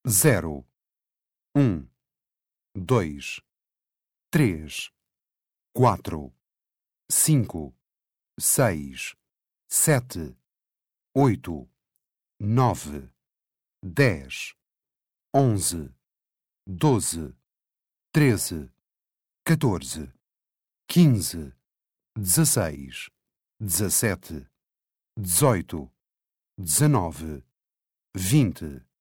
zero, um, dois, três, quatro, cinco, seis, sete, oito, nove, 10, 11, 12, 13, 14, 15, 16, 17, 18, 19, 20,